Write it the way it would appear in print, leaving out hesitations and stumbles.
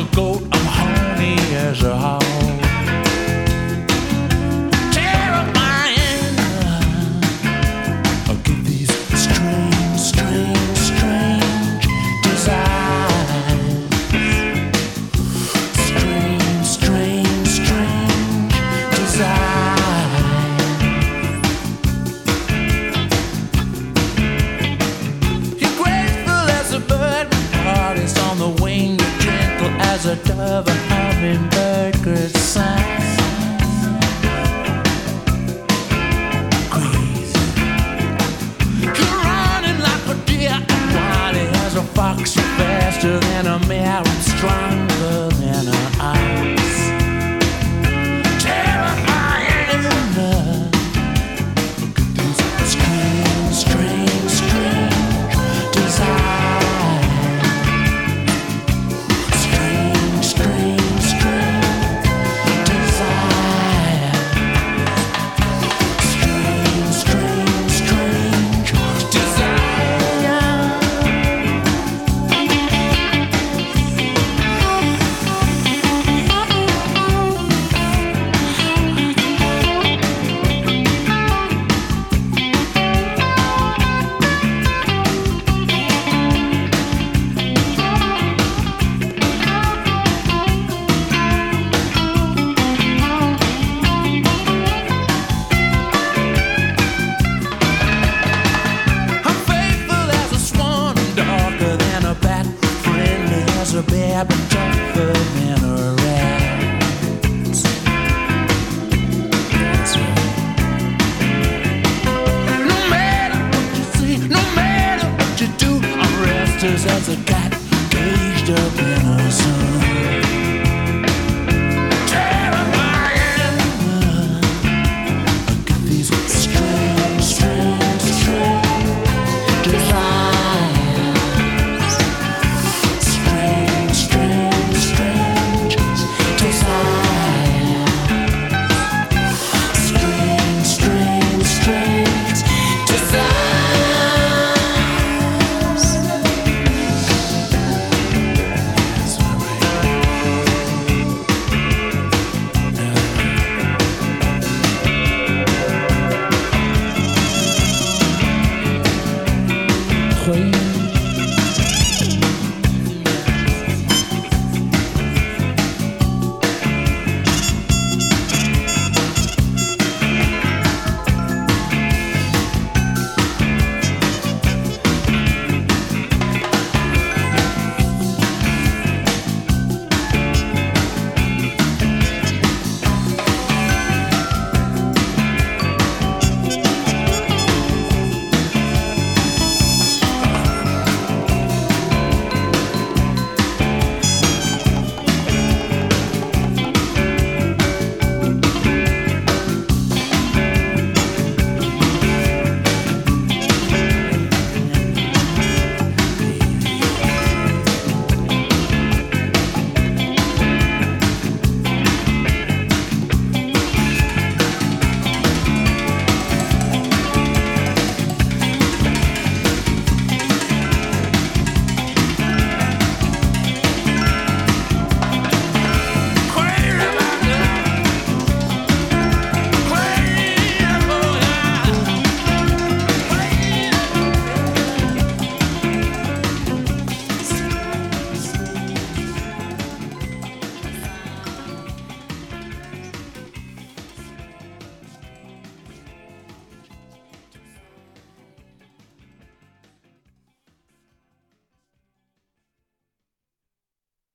goat, I'm horny as a hog. Terrifying. I'll get these strange, strange, strange desires. Strange, strange, strange desires. You're graceful as a bird, my heart is on the wing. You're gentle as a dove, a hummingbird could sigh. Crazy. You're running like a deer, I'm wily as a fox. You're faster than a mare, I'm stronger than an ox. Terrifying. Look at these strange, strange, strange desires. Strange, strange, strange desires. Strange, strange, strange desires. I'm faithful as a swan, I'm darker than a bat, friendly as a bear, but tougher than a rat. That's right. No matter what you say, no matter what you do, I'm restless as a